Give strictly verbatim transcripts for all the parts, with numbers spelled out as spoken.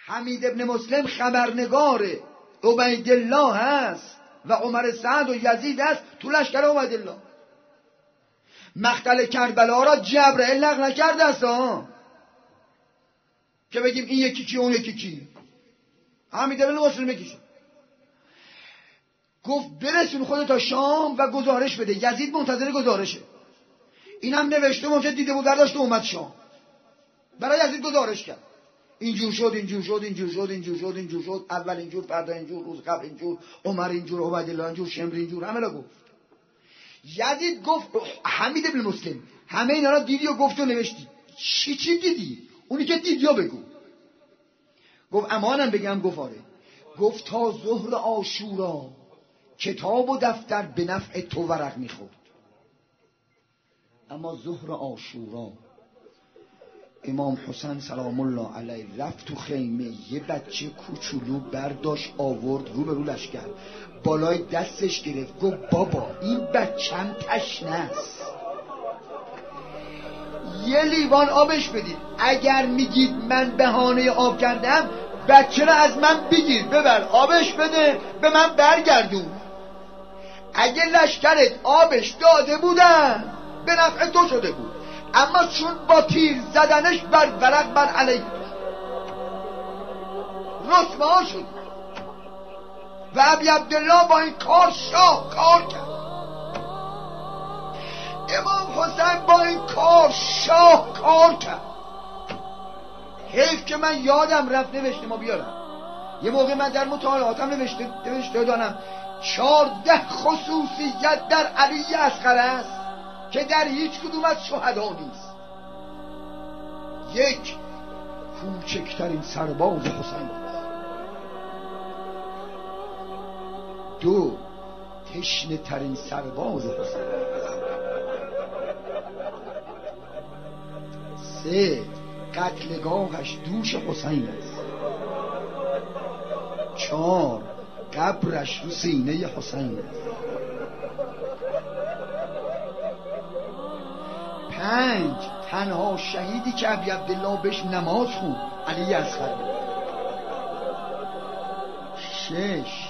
حمید ابن مسلم خبرنگار عبیدالله هست و عمر سعد و یزید هست تو لشکر عبیدالله. مقتل کربلا را جبرئیل نقل نکرده است ها که بگیم این یکی کی اون یکی کی. حمید ابن مسلم یکیشه. گفت برسون خودت تا شام و گزارش بده. یزید منتظر گزارشه. اینم نوشته ممکن دیده بود برداشت و اومد شام. برای یزید گزارش کرد. اینجور شد اینجور شد اینجور شد اینجور شد اینجور شد اول اینجور فردا اینجور روز قبل اینجور عمر اینجور عبیدالله اینجور شمر اینجور همه را گفت. یزید گفت حمید ابن مسلم همه اینا را دیدی و گفت و نوشتی. چی چی دیدی؟ اونی که دیدی بگو. گفت امانم بگم. گفت آره. گفت تا ظهر عاشورا کتاب و دفتر به نفع تو ورق میخورد، اما ظهر عاشورا امام حسین سلام الله علیه رفت تو خیمه، یه بچه کوچولو برداشت آورد رو به رو لشکر، بالای دستش گرفت گفت بابا این بچم تشنه است، یه لیوان آبش بدید. اگر میگید من بهانه آب کردم بچه را از من بگیر ببر آبش بده به من برگردون. اگه لشکرت آبش داده بودن به نفع تو شده بود، اما چون با تیر زدنش بر ورق بر علیه رسوا شد و ابی عبدالله با این کار شاه کار کرد. امام حسین با این کار شاه کار کرد. حیف که من یادم رفت نوشته ما بیارم. یه موقع من در مطالعاتم نوشته نوشته دانم چارده خصوصیت در علی اصغر است که در هیچ کدوم از شهدا نیست. یک، کوچکترین سرباز حسین است. دو، تشنه ترین سرباز حسین است. سه، قتلگاهش دوش حسین است. چهار، قبرش رو سینه حسین است. پنج، تنها شهیدی که ابی عبدالله بهش نماز خوند علی اصغر. شش،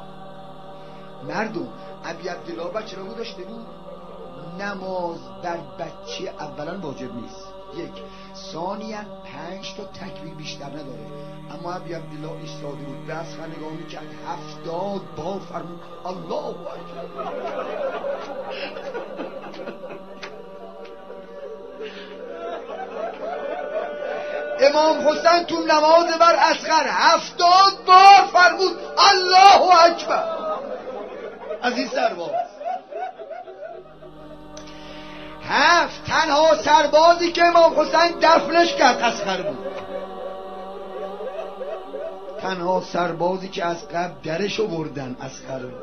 مردم ابی عبدالله بچه را گذاشته بود. نماز بر بچه اولا واجب نیست، یک. ثانیاً پنج تا تکبیر بیشتر نداره، اما ابی عبدالله ایستاده بود به اصغر نگاه میکرد، هفتاد بار فرمود الله اکبر. امام حسین تو نماز بر اصغر هفتاد بار فرمود الله اکبر. از این سرباز. هفت، تنها سربازی که امام حسین دفنش کرد اصغر بود. تنها سربازی که از قبل درش آوردن اصغر بود.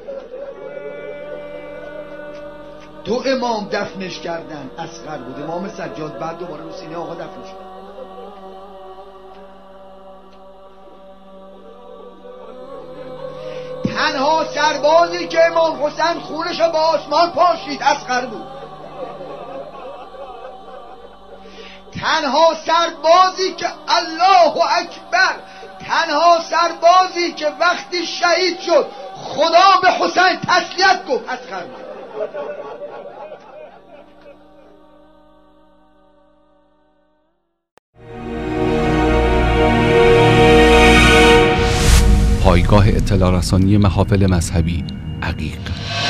دو امام دفنش کردن اصغر بود. امام سجاد بعد دوباره رو سینه آقا دفن شد. تنها سربازی که امام حسین خونش با آسمان پاشید اصغر بود. تنها سربازی که الله اکبر، تنها سربازی که وقتی شهید شد خدا به حسین تسلیت گفت اصغر بود. پایگاه اطلاع رسانی محافل مذهبی عقیق.